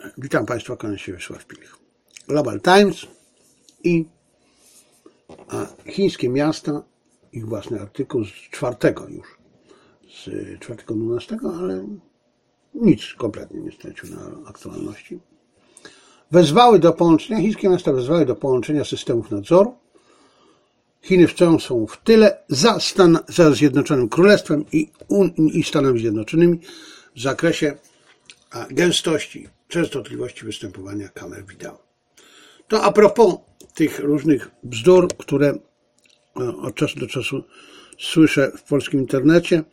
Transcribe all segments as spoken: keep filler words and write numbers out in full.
Witam Państwa, kłaniam się Wiesław Pilich. Global Times i chińskie miasta, ich własny artykuł z czwartego już, z czwartego dwunastego, ale nic kompletnie nie stracił na aktualności. Wezwały do połączenia, chińskie miasta wezwały do połączenia systemów nadzoru. Chiny wciąż są w tyle za, Stan, za Zjednoczonym Królestwem i, i Stanami Zjednoczonymi w zakresie gęstości, częstotliwości występowania kamer wideo. To a propos tych różnych bzdur, które od czasu do czasu słyszę w polskim internecie,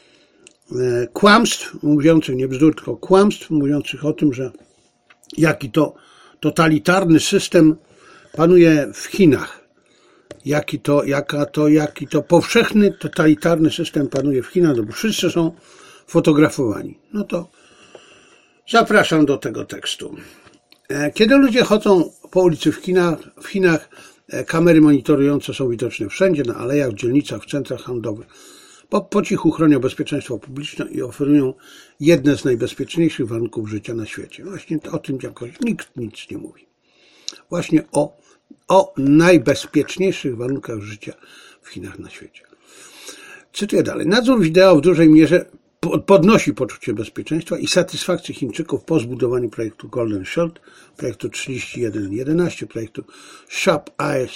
kłamstw mówiących, nie bzdur, tylko kłamstw mówiących o tym, że jaki to totalitarny system panuje w Chinach. Jaki to, jaka to, jaki to powszechny, totalitarny system panuje w Chinach, no bo wszyscy są fotografowani. No to zapraszam do tego tekstu. Kiedy ludzie chodzą po ulicy w Chinach, w Chinach kamery monitorujące są widoczne wszędzie, na alejach, w dzielnicach, w centrach handlowych. Po, po cichu chronią bezpieczeństwo publiczne i oferują jedne z najbezpieczniejszych warunków życia na świecie. Właśnie o tym jakoś nikt nic nie mówi. Właśnie o, o najbezpieczniejszych warunkach życia w Chinach na świecie. Cytuję dalej. Nadzór wideo w dużej mierze podnosi poczucie bezpieczeństwa i satysfakcję Chińczyków po zbudowaniu projektu Golden Shield, projektu trzydzieści jeden jedenaście, projektu Sharp Eyes,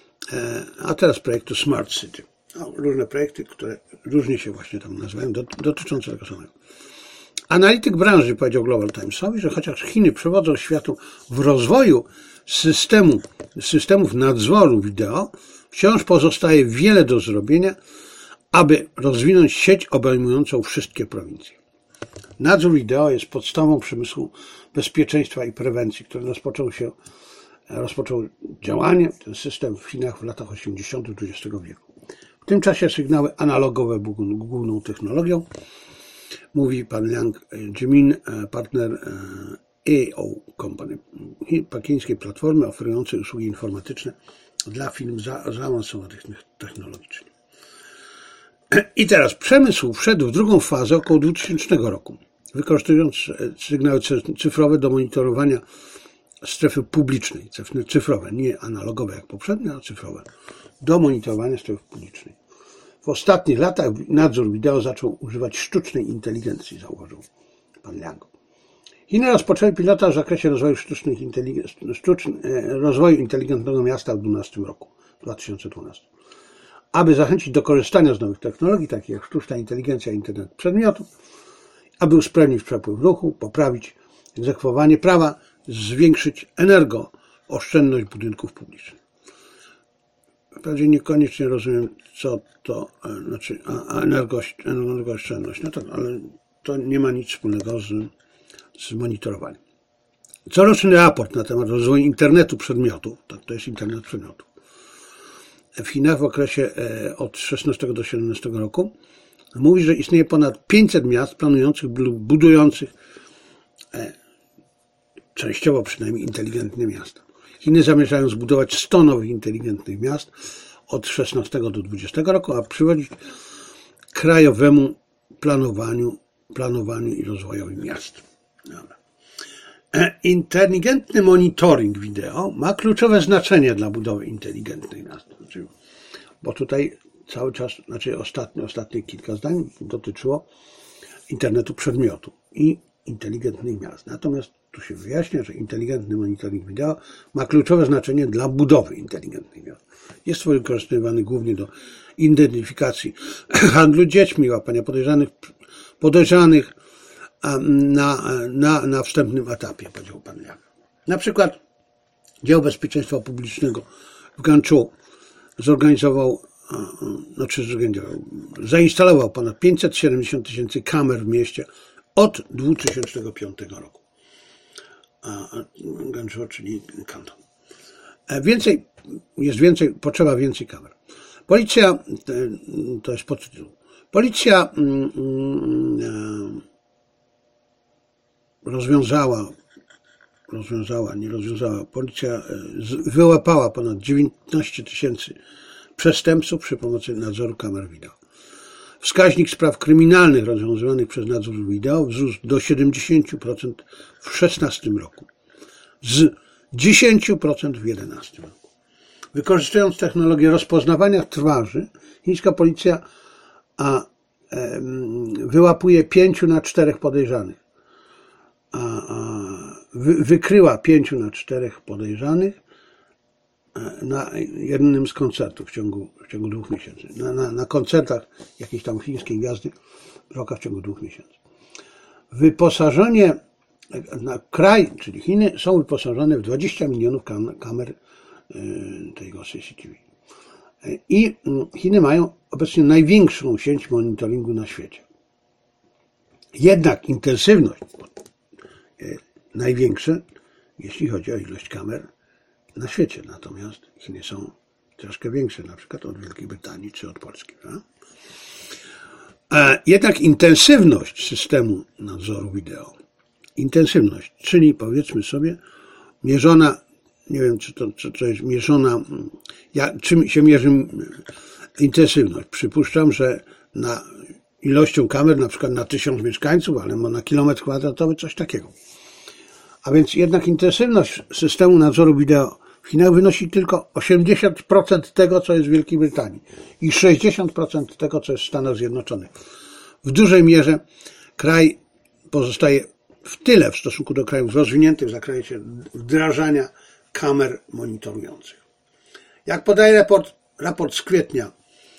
a teraz projektu Smart City. No, różne projekty, które różnie się właśnie tam nazywają, dotyczące tego samego. Analityk branży powiedział Global Timesowi, że chociaż Chiny przewodzą światu w rozwoju systemu, systemów nadzoru wideo, wciąż pozostaje wiele do zrobienia, aby rozwinąć sieć obejmującą wszystkie prowincje. Nadzór wideo jest podstawą przemysłu bezpieczeństwa i prewencji, który rozpoczął się, rozpoczął działanie, ten system w Chinach w latach osiemdziesiątych dwudziestego wieku. W tym czasie sygnały analogowe były główną technologią, mówi pan Liang Jimin, partner A O Company, pekińskiej platformy oferującej usługi informatyczne dla firm za, zaawansowanych technologicznie. I teraz przemysł wszedł w drugą fazę około dwutysięcznego roku, wykorzystując sygnały cyfrowe do monitorowania strefy publicznej, cyfrowe, nie analogowe jak poprzednie, ale cyfrowe, do monitorowania strefy publicznej. W ostatnich latach nadzór wideo zaczął używać sztucznej inteligencji, zauważył pan Liang. Chiny rozpoczęły pilota w zakresie rozwoju sztucznych inteligencji, sztuczny, rozwoju inteligentnego miasta w dwunastym roku, dwa tysiące dwunastym. Aby zachęcić do korzystania z nowych technologii, takich jak sztuczna inteligencja i internet przedmiotów, aby usprawnić przepływ ruchu, poprawić egzekwowanie prawa, zwiększyć energooszczędność budynków publicznych. Wprawdzie niekoniecznie rozumiem, co to znaczy energooszczędność, no tak, ale to nie ma nic wspólnego z, z monitorowaniem. Coroczny raport na temat rozwoju internetu przedmiotów, tak, to jest internet przedmiotów, w Chinach w okresie od szesnastego do siedemnastego roku mówi, że istnieje ponad pięćset miast planujących lub budujących częściowo przynajmniej inteligentne miasta. Chiny zamierzają zbudować sto nowych inteligentnych miast od szesnastego do dwudziestego roku, a przywodzić krajowemu planowaniu, planowaniu i rozwojowi miast. Dobra. Inteligentny monitoring wideo ma kluczowe znaczenie dla budowy inteligentnych miast. Znaczy, bo tutaj cały czas, znaczy ostatnie, ostatnie kilka zdań dotyczyło internetu przedmiotu i inteligentnych miast. Natomiast tu się wyjaśnia, że inteligentny monitoring wideo ma kluczowe znaczenie dla budowy inteligentnych miast. Jest wykorzystywany głównie do identyfikacji handlu dziećmi, łapania podejrzanych, podejrzanych na, na, na wstępnym etapie, powiedział pan Liang. Na przykład Dział Bezpieczeństwa Publicznego w Guangzhou zorganizował, znaczy zorganizował, zainstalował ponad pięćset siedemdziesiąt tysięcy kamer w mieście od dwa tysiące piątego roku. Guangzhou, czyli kanton. Więcej, jest więcej, potrzeba więcej kamer. Policja, to jest podtytuł, policja rozwiązała, rozwiązała, nie rozwiązała, policja wyłapała ponad dziewiętnaście tysięcy przestępców przy pomocy nadzoru kamer wideo. Wskaźnik spraw kryminalnych rozwiązywanych przez nadzór wideo wzrósł do siedemdziesiąt procent w dwa tysiące szesnastym roku, z dziesięć procent w dwa tysiące jedenastym roku. Wykorzystując technologię rozpoznawania twarzy, chińska policja a, e, wyłapuje pięciu na czterech podejrzanych. A, a, wy, wykryła pięciu na czterech podejrzanych na jednym z koncertów w ciągu, w ciągu dwóch miesięcy. Na, na, na koncertach jakiejś tam chińskiej gwiazdy roka w ciągu dwóch miesięcy. Wyposażenie, na kraj, czyli Chiny, są wyposażone w dwadzieścia milionów kam, kamer yy, tego C C T V. I Chiny mają obecnie największą sieć monitoringu na świecie. Jednak intensywność yy, największe, jeśli chodzi o ilość kamer na świecie. Natomiast Chiny są troszkę większe, na przykład od Wielkiej Brytanii czy od Polski. Prawda? Jednak intensywność systemu nadzoru wideo, intensywność, czyli powiedzmy sobie mierzona, nie wiem czy to, czy to jest mierzona, jak, czym się mierzy intensywność. Przypuszczam, że na ilością kamer, na przykład na tysiąc mieszkańców, ale na kilometr kwadratowy, coś takiego. A więc jednak intensywność systemu nadzoru wideo w Chinach wynosi tylko osiemdziesiąt procent tego, co jest w Wielkiej Brytanii i sześćdziesiąt procent tego, co jest w Stanach Zjednoczonych. W dużej mierze kraj pozostaje w tyle w stosunku do krajów rozwiniętych w zakresie wdrażania kamer monitorujących. Jak podaje raport, raport z kwietnia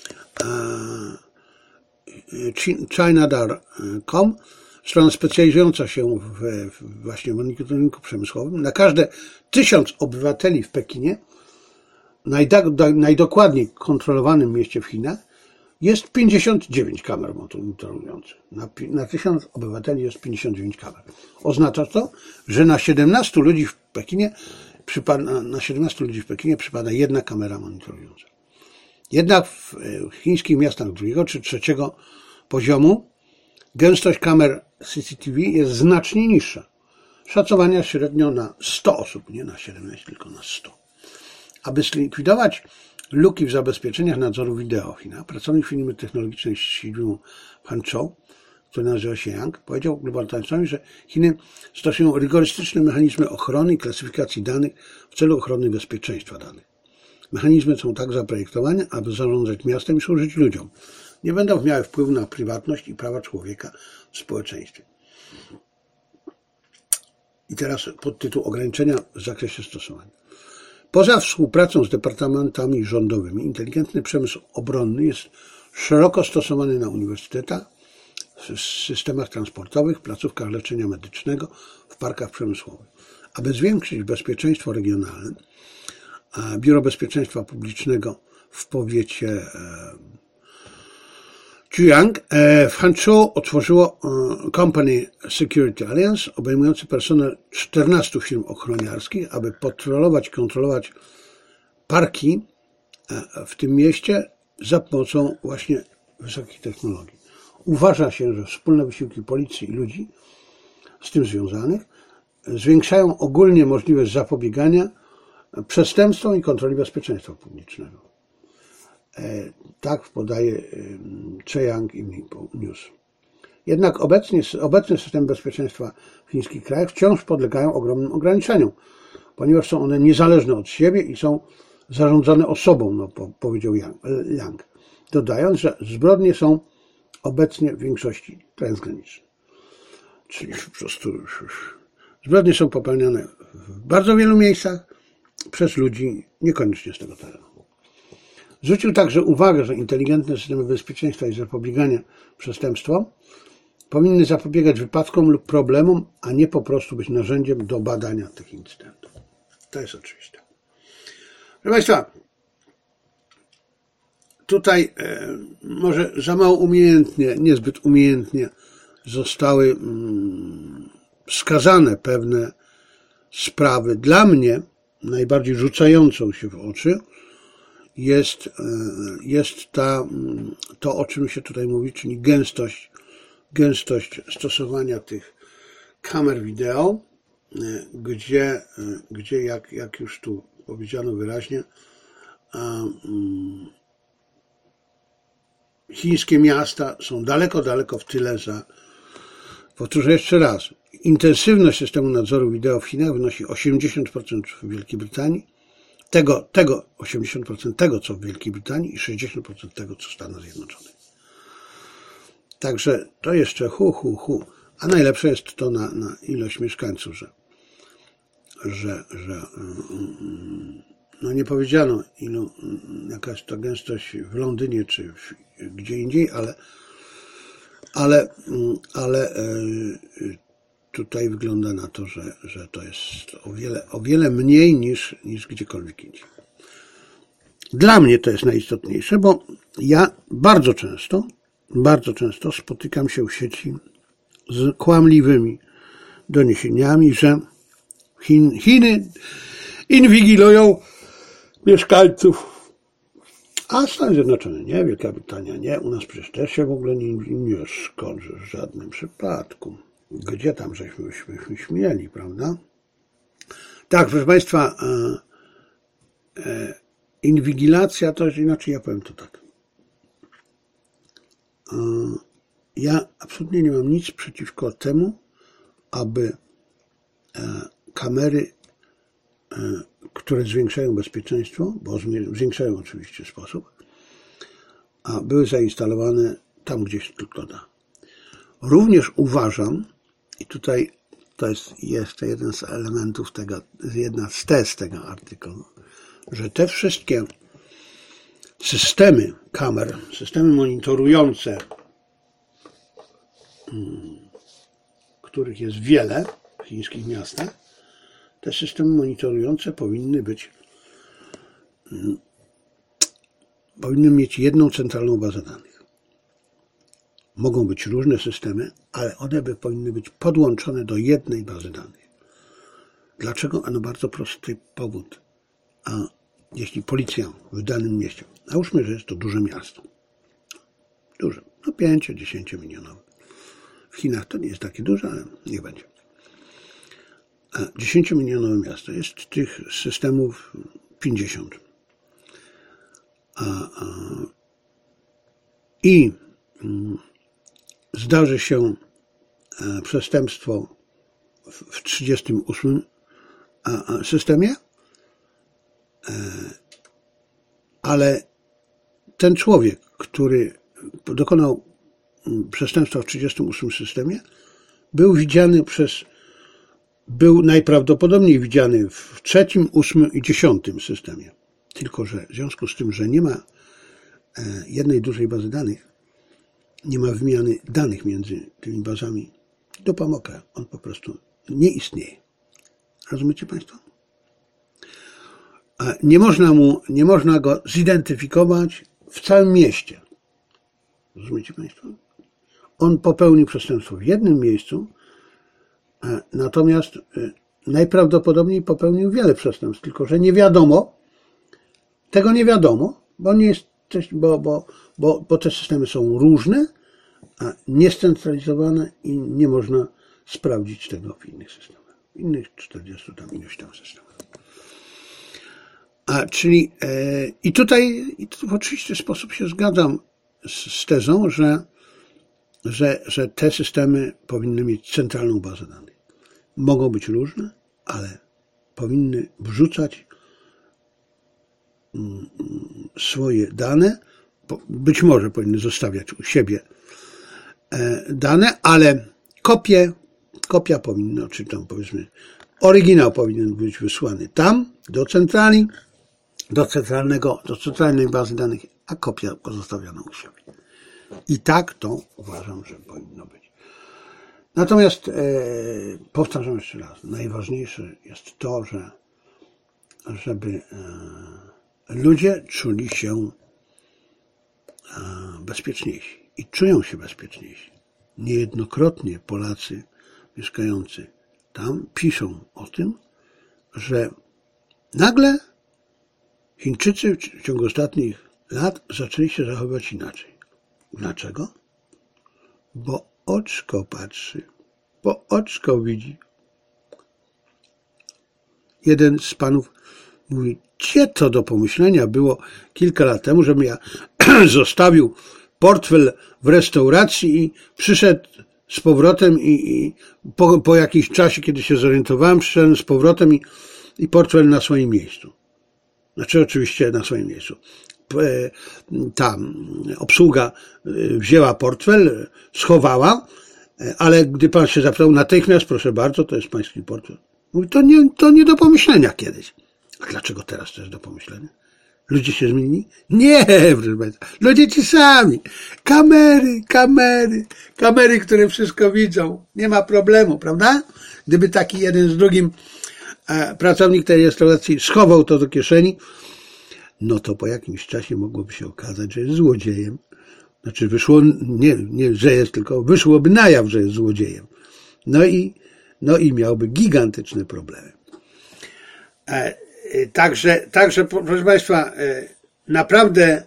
Chinadar kropka com, strona specjalizująca się w, w właśnie monitoringu przemysłowym, na każde tysiąc obywateli w Pekinie, najda, najdokładniej kontrolowanym mieście w Chinach, jest pięćdziesiąt dziewięć kamer monitorujących. Na, na tysiąc obywateli jest pięćdziesiąt dziewięć kamer. Oznacza to, że na siedemnastu ludzi w Pekinie przypada, na siedemnastu ludzi w Pekinie przypada jedna kamera monitorująca. Jednak w chińskich miastach drugiego czy trzeciego poziomu gęstość kamer C C T V jest znacznie niższa. Szacowania średnio na sto osób, nie na siedemnaście, tylko na sto. Aby zlikwidować luki w zabezpieczeniach nadzoru wideo w Chinach, pracownik firmy technologicznej z siedzibą w Hangzhou, który nazywa się Yang, powiedział Global Timesowi, że Chiny stosują rygorystyczne mechanizmy ochrony i klasyfikacji danych w celu ochrony bezpieczeństwa danych. Mechanizmy są tak zaprojektowane, aby zarządzać miastem i służyć ludziom. Nie będą miały wpływu na prywatność i prawa człowieka w społeczeństwie. I teraz podtytuł ograniczenia w zakresie stosowania. Poza współpracą z departamentami rządowymi, inteligentny przemysł obronny jest szeroko stosowany na uniwersytetach, w systemach transportowych, placówkach leczenia medycznego, w parkach przemysłowych. Aby zwiększyć bezpieczeństwo regionalne, Biuro Bezpieczeństwa Publicznego w powiecie Chuyang w Hangzhou otworzyło Company Security Alliance, obejmujący personel czternastu firm ochroniarskich, aby patrolować i kontrolować parki w tym mieście za pomocą właśnie wysokich technologii. Uważa się, że wspólne wysiłki policji i ludzi z tym związanych zwiększają ogólnie możliwość zapobiegania przestępstwom i kontroli bezpieczeństwa publicznego. Tak podaje Chuyang News. Jednak obecnie, obecny system bezpieczeństwa w chińskich krajach wciąż podlegają ogromnym ograniczeniom, ponieważ są one niezależne od siebie i są zarządzane osobą, no, powiedział Yang, dodając, że zbrodnie są obecnie w większości transgraniczne. Czyli po prostu zbrodnie są popełniane w bardzo wielu miejscach przez ludzi niekoniecznie z tego terenu. Zwrócił także uwagę, że inteligentne systemy bezpieczeństwa i zapobiegania przestępstwom powinny zapobiegać wypadkom lub problemom, a nie po prostu być narzędziem do badania tych incydentów. To jest oczywiste. Proszę Państwa, tutaj e, może za mało umiejętnie, niezbyt umiejętnie zostały mm, wskazane pewne sprawy. Dla mnie najbardziej rzucającą się w oczy jest, jest ta, to, o czym się tutaj mówi, czyli gęstość, gęstość stosowania tych kamer wideo, gdzie, gdzie jak, jak już tu powiedziano wyraźnie, chińskie miasta są daleko, daleko w tyle za... Powtórzę jeszcze raz. Intensywność systemu nadzoru wideo w Chinach wynosi osiemdziesiąt procent w Wielkiej Brytanii, tego, tego osiemdziesiąt procent tego, co w Wielkiej Brytanii i sześćdziesiąt procent tego, co w Stanach Zjednoczonych. Także to jeszcze hu, hu, hu. A najlepsze jest to na, na ilość mieszkańców, że, że, że no nie powiedziano, ilu, jakaś to gęstość w Londynie czy w, gdzie indziej, ale, ale, ale tutaj wygląda na to, że, że to jest o wiele, o wiele mniej niż, niż gdziekolwiek indziej. Dla mnie to jest najistotniejsze, bo ja bardzo często, bardzo często spotykam się w sieci z kłamliwymi doniesieniami, że Chin, Chiny inwigilują mieszkańców, a Stany Zjednoczone nie, Wielka Brytania nie, u nas przecież też się w ogóle nie, nie szkodzi w żadnym przypadku. Gdzie tam żeśmy się śmieli, prawda? Tak, proszę Państwa, e, e, inwigilacja to jest inaczej, ja powiem to tak. E, ja absolutnie nie mam nic przeciwko temu, aby e, kamery, e, które zwiększają bezpieczeństwo, bo zwiększają oczywiście sposób, a były zainstalowane tam, gdzie się tylko da. Również uważam, i tutaj to jest jeszcze jeden z elementów tego, jedna z tez tego artykułu, że te wszystkie systemy kamer, systemy monitorujące, których jest wiele w chińskich miastach, te systemy monitorujące powinny być, powinny mieć jedną centralną bazę danych. Mogą być różne systemy, ale one by powinny być podłączone do jednej bazy danych. Dlaczego? Ano bardzo prosty powód. A jeśli policja w danym mieście, załóżmy, że jest to duże miasto, duże, no pięcio, dziesięcio milionowe. W Chinach to nie jest takie duże, ale niech będzie. dziesięciomilionowe miasto, jest tych systemów pięćdziesiąt. A, a, I mm, zdarzy się przestępstwo w trzydziestym ósmym systemie, ale ten człowiek, który dokonał przestępstwa w trzydziestym ósmym systemie, był widziany przez, był najprawdopodobniej widziany w trzecim, ósmym i dziesiątym systemie. Tylko że w związku z tym, że nie ma jednej dużej bazy danych, nie ma wymiany danych między tymi bazami, dupa mokra. On po prostu nie istnieje. Rozumiecie Państwo? A nie można mu, nie można go zidentyfikować w całym mieście. Rozumiecie Państwo? On popełnił przestępstwo w jednym miejscu, natomiast najprawdopodobniej popełnił wiele przestępstw, tylko że nie wiadomo, tego nie wiadomo, bo nie jest Bo, bo, bo, bo te systemy są różne, a niescentralizowane i nie można sprawdzić tego w innych systemach. W innych czterdziestu tam iluś tam systemach. A czyli e, i tutaj i tu w oczywisty sposób się zgadzam z, z tezą, że, że, że te systemy powinny mieć centralną bazę danych. Mogą być różne, ale powinny wrzucać swoje dane, być może powinny zostawiać u siebie dane, ale kopie, kopia powinna, czy tam powiedzmy oryginał powinien być wysłany tam, do centrali, do centralnego, do centralnej bazy danych, a kopia pozostawiona u siebie. I tak to uważam, że powinno być. Natomiast e, powtarzam jeszcze raz, najważniejsze jest to, że żeby e, ludzie czuli się bezpieczniejsi i czują się bezpieczniejsi. Niejednokrotnie Polacy mieszkający tam piszą o tym, że nagle Chińczycy w ciągu ostatnich lat zaczęli się zachowywać inaczej. Dlaczego? Bo oczko patrzy, bo oczko widzi. Jeden z panów mówi, gdzie to do pomyślenia było kilka lat temu, żebym ja zostawił portfel w restauracji i przyszedł z powrotem i, i po, po jakimś czasie, kiedy się zorientowałem, przyszedłem z powrotem i, i portfel na swoim miejscu. Znaczy oczywiście na swoim miejscu. Ta obsługa wzięła portfel, schowała, ale gdy pan się zapytał, natychmiast, proszę bardzo, to jest pański portfel. Mówi, to nie, to nie do pomyślenia kiedyś. A dlaczego teraz to jest do pomyślenia? Ludzie się zmienili? Nie, proszę państwa. Ludzie ci sami. Kamery, kamery, kamery, które wszystko widzą. Nie ma problemu, prawda? Gdyby taki jeden z drugim e, pracownik tej restauracji schował to do kieszeni, no to po jakimś czasie mogłoby się okazać, że jest złodziejem. Znaczy wyszło, nie, nie, że jest, tylko wyszłoby na jaw, że jest złodziejem. No i, no i miałby gigantyczne problemy. E, Także, także, proszę państwa, naprawdę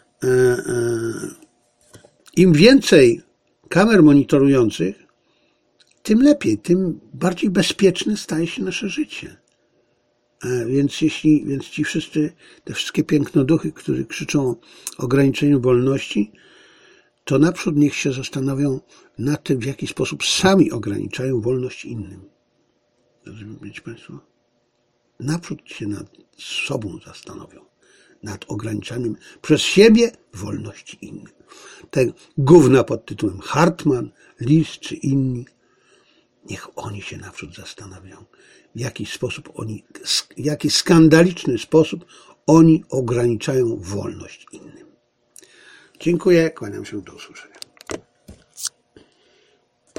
im więcej kamer monitorujących, tym lepiej, tym bardziej bezpieczne staje się nasze życie. Więc jeśli, więc ci wszyscy, te wszystkie pięknoduchy, które krzyczą o ograniczeniu wolności, to naprzód niech się zastanowią nad tym, w jaki sposób sami ograniczają wolność innym. Rozumiecie państwo? Naprzód się nad sobą zastanowią, nad ograniczaniem przez siebie wolności innych. Te gówna pod tytułem Hartman, Lis czy inni, niech oni się naprzód zastanawiają, w jaki sposób oni, w jaki skandaliczny sposób oni ograniczają wolność innym. Dziękuję, kłaniam się, do usłyszenia.